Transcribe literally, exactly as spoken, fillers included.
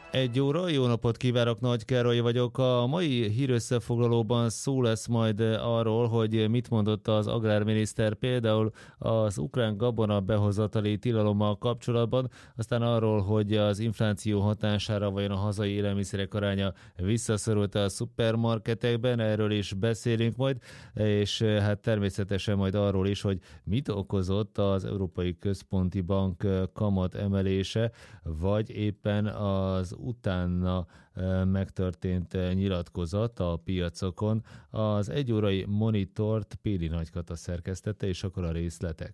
Egy óra, jó napot kívánok, Nagy Károly vagyok. A mai hírösszefoglalóban szó lesz majd arról, hogy mit mondott az agrárminiszter például az ukrán gabona behozatali tilalommal kapcsolatban, aztán arról, hogy az infláció hatására vajon a hazai élelmiszerek aránya visszaszorult a szupermarketekben, erről is beszélünk majd, és hát természetesen majd arról is, hogy mit okozott az Európai Központi Bank kamat emelése, vagy éppen az utána megtörtént nyilatkozat a piacokon. Az egyórai monitort Péli Nagykata szerkesztette, és akkor a részletek.